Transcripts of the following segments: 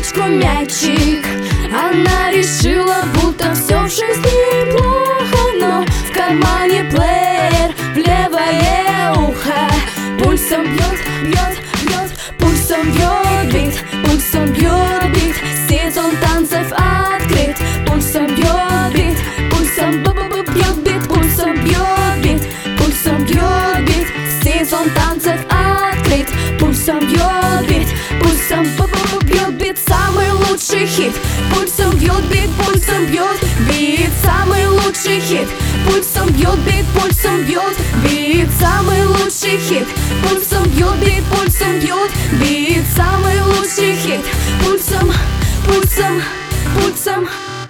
девочку мячик. Она решила, будто все в жизни плохо, но в кармане плеер в левое ухо. Пульсом бьет, бьет, бьет, пульсом бьет бит, пульсом бьет бит. Сезон танцев открыт, пульсом бьет бит, пульсом бьет бит, пульсом бьет бит, пульсом бьет бит. Сезон танцев открыт, пульсом бьет бит, пульсом бьет бит. Самый лучший хит, пульсом бьет бит, пульсом бьет бит. Самый лучший хит, пульсом бьет бит, пульсом бьет бит. Самый лучший хит, пульсом бьет бит, пульсом бьет бит. Самый лучший хит, пульсом, пульсом, пульсом.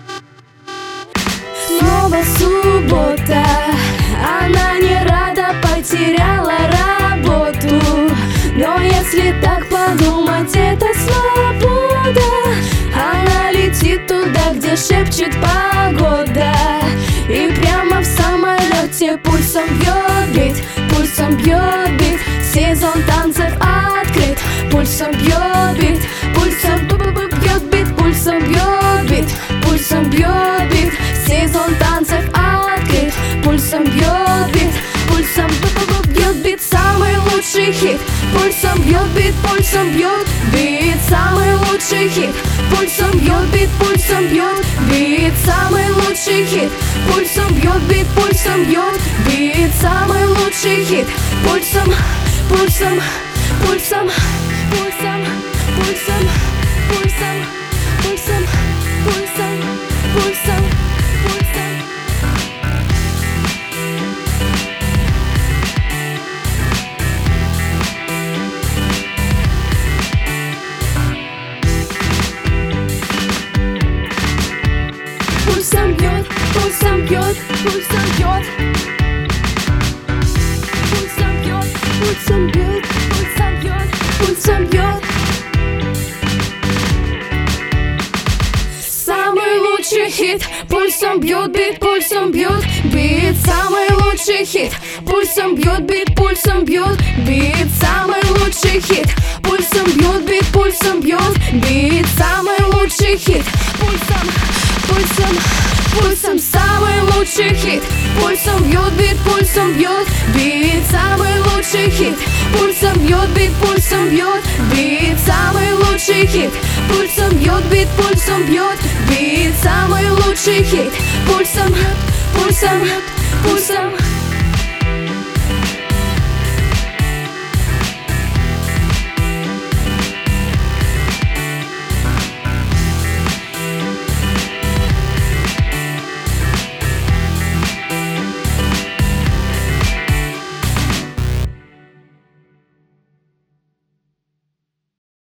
Снова суббота, она не рада, потеряла работу. Но если так подумать, это свобода. Она летит туда, где шепчет погода, и прямо в самолете пульсом бьет бит, пульсом бьет бит. Сезон танцев открыт, пульсом бьет бит, пульсом бьет бит, пульсом бьет бит, пульсом бьет бит. Сезон танцев открыт, пульсом бьет бит, пульсом бьет бит. Самый лучший хит, пульсом бьет бит, пульсом бьет бит. Самый лучший хит, пульсом бьет бит, пульсом бьет бит. Самый лучший хит, пульсом бьет бит, пульсом бьет бит. Самый лучший хит, пульсом, пульсом, пульсом, пульсом, пульсом, пульсом, пульсом, пульсом, пульсом, пульсом. Пульсом бьет, пульсом бьет, пульсом бьет. Пульсом бьет, пульсом бьет, пульсом бьет, пульсом бьет. Самый лучший хит, пульсом бьет бит, пульсом бьет бит. Самый лучший хит, пульсом бьет бит, пульсом бьет бит. Самый лучший хит, пульсом бьет бит, пульсом бьет бит. Самый лучший хит, пульсом, пульсом, пульсом. Самый лучший хит, пульсом бьет бит, пульсом бьет бит. Самый лучший хит, пульсом бьет бит, пульсом бьет бит. Самый лучший хит, пульсом бьет бит, пульсом бьет бит. Самый лучший хит, пульсом, пульсом, пульсом.